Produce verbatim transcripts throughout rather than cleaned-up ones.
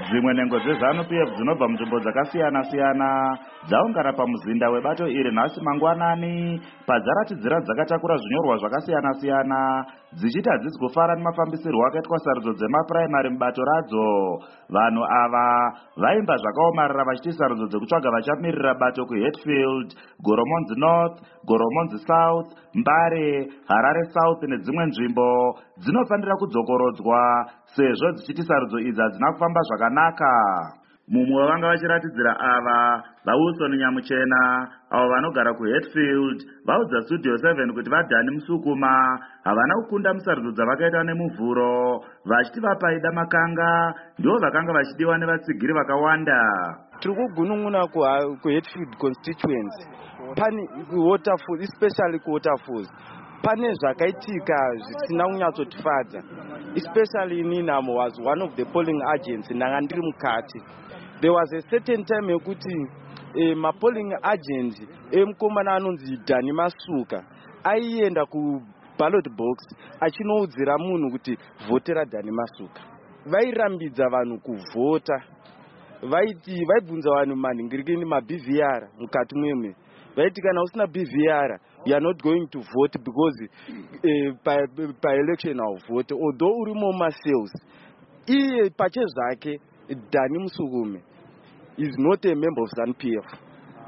Dzimwe nhengo dzeZANU-P F dzinobva munzvimbo dzakasiyana-siyana dzaungana pamuzinda webato iri nhasi mangwanani padzaratidzira dzakatakura zvinyorwa zvakasiyana-siyana dzichiti hadzisi kufara nemafambisirwo akaitwa sarudzo dzemapuraimari mubato radzo. Vanhu ava vaimba zvakaomarara vachiti sarudzo dzekutsvaga vachamirira bato kuHatfield, Goromonzi North, Goromonzi South, Mbare, Harare South nedzimwe nzvimbo dzinofanira kudzokorodzwa sezvo dzichiti sarudzo idzi hadzina kufamba zvakanaka. Mumwe wavanga vachiratidzira ava vaWilson Nyamuchena avo vanogara kuHatfield vaudza Studio seven kuti vaDhani Musukuma havana kukunda musarudzo dzavakaita nemuvhuro vachiti vapaida makanga ndivo vakanga vachidiwa nevatsigiri vakawanda. Tiri kugunun'una kuHatfield constituency pane kuWaterfalls, especially kuWaterfalls pane zvakaitika zvisina kunyatsotifadza, especially inini I was one of the polling agents ndanga ndiri mukati. There was a certain time yekuti eh, ma polling agent emukomana anonzi Dhani Masuka aienda ku ballot box achinoudzira munhu kuti vhotera Dhani Masuka. Vairambidza vanhu kuvhota, vaiti vaibvunza vanhu manhingirikini ma-B V R mukati mwemwe, vaiti kana usina B V R you are not going to vote because uh, by, by election au vote, although urimo ma-sales. Iye pache zvake Dhani Musukume is not a member of ZANU-P F,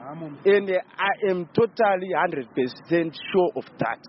and I am totally one hundred percent sure of that.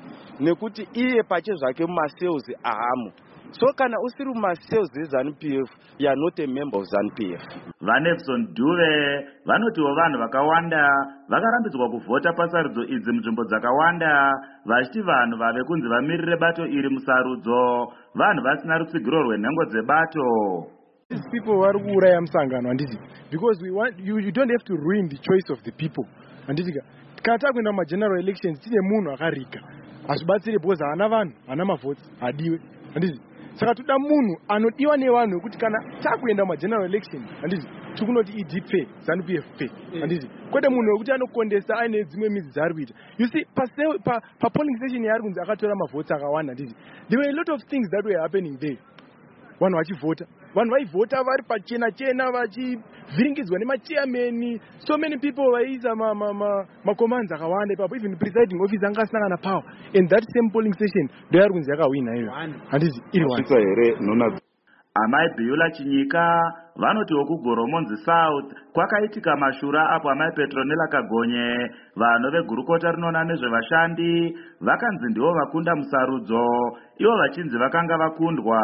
Nekuti iye pache zvake ma-sales ahamo. So kana usiri ma-sales eZANU-P F, you are not a member of ZANU-P F. VaNelson Duve vanotiwo vanhu vakawanda vakarambidzwa kuvhota pasarudzo idzi munzvimbo dzakawanda vachiti vanhu vave kunzi vamirire bato iri musarudzo vanhu vasina rutsigiro rwenhengo dzebato. These people vari kuuraya musangano handiti, because we want you, you don't have to ruin the choice of the people handiti. Kana takuenda mumageneral elections tine munhu akarika hazvibatsire because haana vanhu haana mavhoti hadiwe handiti. Saka toda munhu anodiwa nevanhu kuti kana takuenda mumageneral election handiti tikunoti E D P ZANU-P F pay handiti, kwete munhu wekuti anokondesa aine dzimwe midzi dzaari kuita. You see pa, pa, pa polling station yaari kunzi akatora mavhoti akawanda handiti, there were a lot of things that were happening there. Vanhu vachivhota, vanhu vaivhota vari pachena chena vachivhiringidzwa nemachairman, so many people vaiisa macommands ma, ma akawanda ipapo, even presiding officer anga asina kana power, and that same polling station ndo yari kunzi yakawina iyo handiti iri one. Amai Beulah Chinyika vanotiwo kuGoromonzi South kwakaitika mashura apo amai Petronella Kagonye vanhu vegurukota rinoona nezvevashandi vakanzi ndivo vakunda musarudzo ivo vachinzi vakanga vakundwa.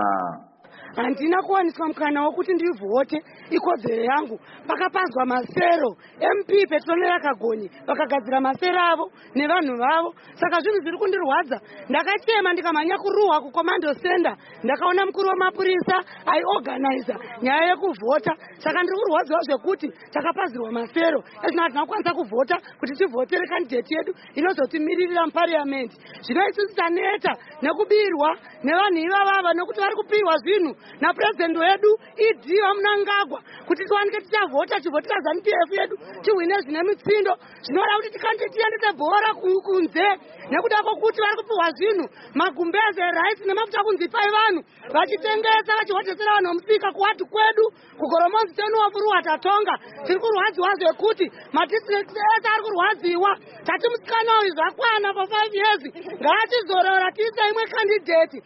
Handina kuwaniswa mukana wokuti ndivhote, ikodzero yangu. Pakapazwa masero M P Petronella Kagonye vakagadzira masero avo nevanhu vavo, saka zvinhu zviri kundirwadza. Ndakachema ndikamhanya kuruwa kucommando center, ndakaona mukuru wamapurisa aiorganiza nyaya yekuvhota, saka ndiri kurwadziwa zvekuti takapazirwa masero ezvino hatina kukwanisa kuvhota kuti tivhotere kandidate yedu inozotimirira muparliament. Zvino isusu taneta nekubirwa nevanhu ivavava nekuti vari kupirwa zvinhu na president wedu idi wamunangagwa kuti tiwanike tichavhota chivhotera ZANU-P F yedu tiwine zvine mitsindo zvinoda kuti tikande tiendese bhora kunze nekuda kwokuti vari kupiwa zvinhu magumbeze rights nemafuta kunzipai vanhu vachitengesa vachihotesera vanhu vomusika kuwadi kwedu kuGoromonzi tenuwofuruwa tatonga. Tiri kurwadziwa zvekuti madistricts ese ari kurwadziwa. Tati musikana uyu zvakwana for five years ngaatizorora tiise imwe candidate.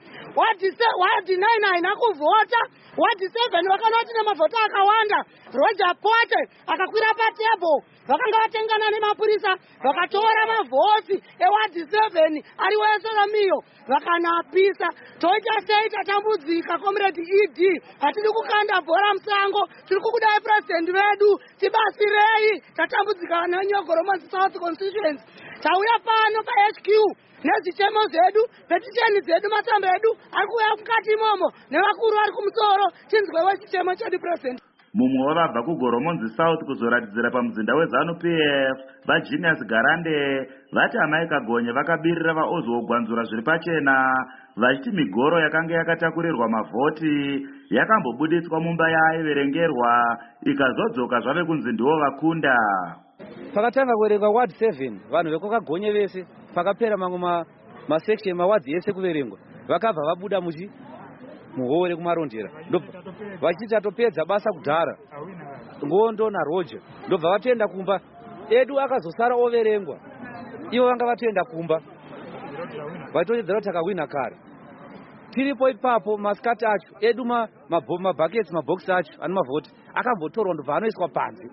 Wadi nine haina kuvhota, wadi seven vakanoti nemavhota akawanda. Roger Pote akakwira patable vakanga vatengana nemapurisa vakatora mavhoti ewadi seven ari weSolomiyo vakanapisa. Toita sei tatambudzika comrade E D, hatidi kukanda bhora musango, tiri kukudai president vedu tibasirei, tatambudzika nenyogoromonzi South constituency. Tauya pano pa H Q nezichemo zedu petisheni zedu matsamba edu ari kuuya mukati imomo nevakuru vari kumusoro tinzwewo chichemo chedu president. Mumwe wavabva kuGoromonzi South kuzoratidzira pamuzinda weZANU-P F vaGenius Garande vati amai Kagonye vakabirira vaOzwo Gwanzura zviri pachena vachiti migoro yakanga yakatakurirwa mavhoti yakambobuditswa mumba yaaiverengerwa ikazodzoka zvave kunzi ndivo vakunda. Pakatanga kuverenga ward seven vanhu vekwaKagonye vese pakapera mamwe ma, ma section mawadzi ese kuverengwa vakabva vabuda muchi muhove kumarondera vachiti atopedza basa kudhara ngondo naroger ndobva vatoenda kumba edu akazosara overengwa ivo vanga vatoenda kumba vatotedzera kuti akawina kare tiripo ipapo masikati acho edu mabhakets mabhokisi acho ane mavhoti akambotorwa ndobva anoiswa panze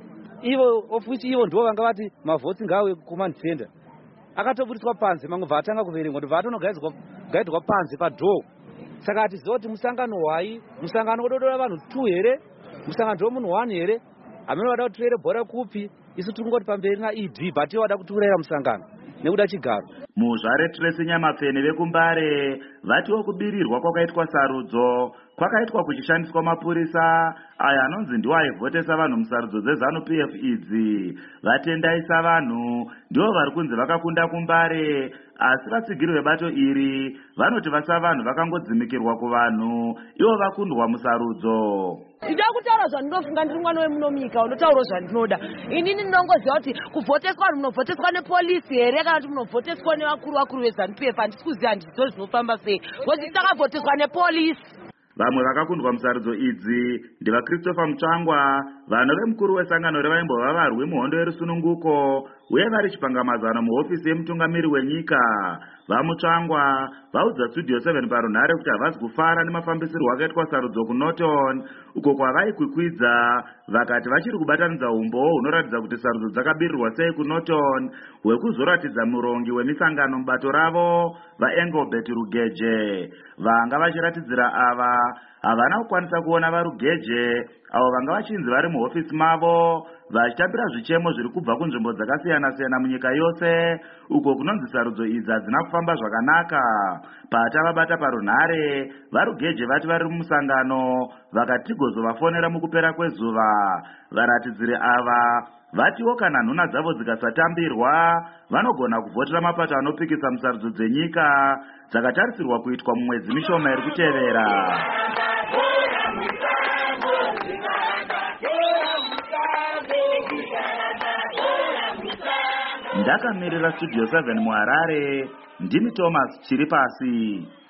ivo ofuchi ivo ndo vanga vati mavhotsi ngawe command center akatoburiswa panze mamwe bva atanga kuverengwa ndobva atonogaidzwa panze padhoo saka hatiziva kuti musangano hwai musangano udodora vanhu two here musangano ndo munhu one here hamene vada kutirere bhora kupi isu tiri kungoti pamberi naed but ivo vada kutiurayira musangano nekuda chigaro. Muzvare Tracy Nyamapfene vekumbare vatiwo kubirirwa kwakaitwa sarudzo kwakaitwa kuchishandiswa mapurisa aya anonzi ndiwo aivhotesa vanhu musarudzo dzeZANU P F idzi vatendaisa vanhu ndivo vari kunzi vakakunda kumbare asi vatsigiri vebato iri vanoti vasa vanhu vakangodzimikirwa kuvanhu ivo vakundwa musarudzo. Ndida kutaura zvandinofunga ndiri mwana wemunomika unotaura zvandinoda inini ndinongoziva kuti kuvhoteswa vanhu munovhoteswa nepolisi here kana kuti munovhoteswa nevakuru vakuru veZANU P F handisi kuziva handizvo zvinofamba sei kuti takavhoteswa nepolisi. Vamwe vakakundwa musarudzo idzi ndiva Christopher Mutsvangwa vano vemukuru wesangano revaimbova varwi muhondo yerusununguko uye vari chipangamazano muhofisi yemutungamiri wenyika. VaMutsvangwa vaudza Studio seven parunhare kuti havazi kufara nemafambisirwo akaitwa sarudzo kuNorton uko kwavaikwikwidza vakati vachiri kubatanidza umbo hunoratidza kuti sarudzo dzakabirirwa sei kuNorton hwekuzoratidza murongi wemisangano mubato ravo vaEngelbert Rugeje. Vanga vachiratidzira ava havana kukwanisa kuona vaRugeje avo vanga vachinzi vari muhofisi mavo vachitambira zvichemo zviri kubva kunzvimbo dzakasiyana-siyana munyika yose uko kunonzi sarudzo idzi hadzina kufamba zvakanaka. Patavabata parunhare vaRugeje vati vari mumusangano vakati tigozovafonera mukupera kwezuva. Varatidziri ava vatiwo kana nhuna dzavo dzikasatambirwa vanogona kuvhotera mapato anopikisa musarudzo dzenyika dzakatarisirwa kuitwa mumwedzi mishoma iri kutevera. Ndakamirira Studio seven muHarare ndimi Thomas Chiripasi.